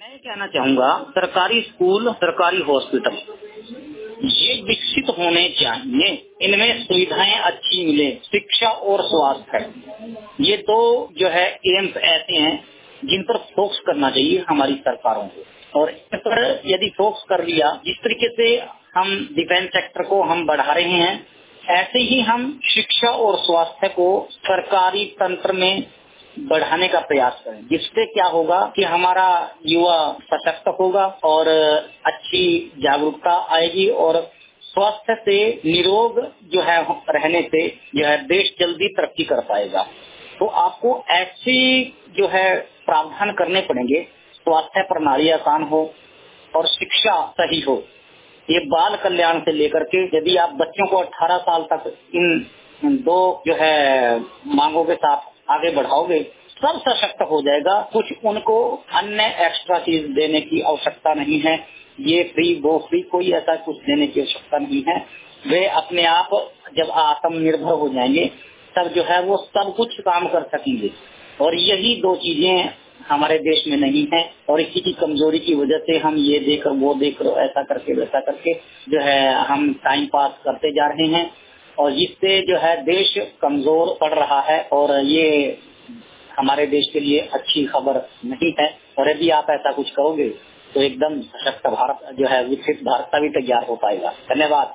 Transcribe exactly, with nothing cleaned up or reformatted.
मैं ये कहना चाहूँगा, सरकारी स्कूल, सरकारी हॉस्पिटल ये विकसित होने चाहिए। इनमें सुविधाएं अच्छी मिले, शिक्षा और स्वास्थ्य, ये दो जो है एम्स ऐसे हैं जिन पर फोकस करना चाहिए हमारी सरकारों को। और इन पर यदि फोकस कर लिया, जिस तरीके से हम डिफेंस सेक्टर को हम बढ़ा रहे हैं, ऐसे ही हम शिक्षा और स्वास्थ्य को सरकारी तंत्र में बढ़ाने का प्रयास करें, जिससे क्या होगा कि हमारा युवा सशक्त होगा और अच्छी जागरूकता आएगी और स्वास्थ्य से निरोग जो है रहने से जो है देश जल्दी तरक्की कर पाएगा। तो आपको ऐसी जो है प्रावधान करने पड़ेंगे, स्वास्थ्य प्रणाली आसान हो और शिक्षा सही हो। ये बाल कल्याण से लेकर के यदि आप बच्चों को अठारह साल तक इन दो जो है मांगों के साथ आगे बढ़ाओगे, सब सशक्त हो जाएगा। कुछ उनको अन्य एक्स्ट्रा चीज देने की आवश्यकता नहीं है, ये फ्री वो फ्री, कोई ऐसा कुछ देने की आवश्यकता नहीं है। वे अपने आप जब आत्मनिर्भर हो जाएंगे तब जो है वो सब कुछ काम कर सकेंगे। और यही दो चीजें हमारे देश में नहीं है और इसी की कमजोरी की वजह से हम ये देकर वो देकर ऐसा करके वैसा करके जो है हम टाइम पास करते जा रहे हैं और जिससे जो है देश कमजोर पड़ रहा है और ये हमारे देश के लिए अच्छी खबर नहीं है। और यदि आप ऐसा कुछ करोगे तो एकदम सशक्त भारत जो है विकसित भारत का भी तैयार हो पाएगा। धन्यवाद।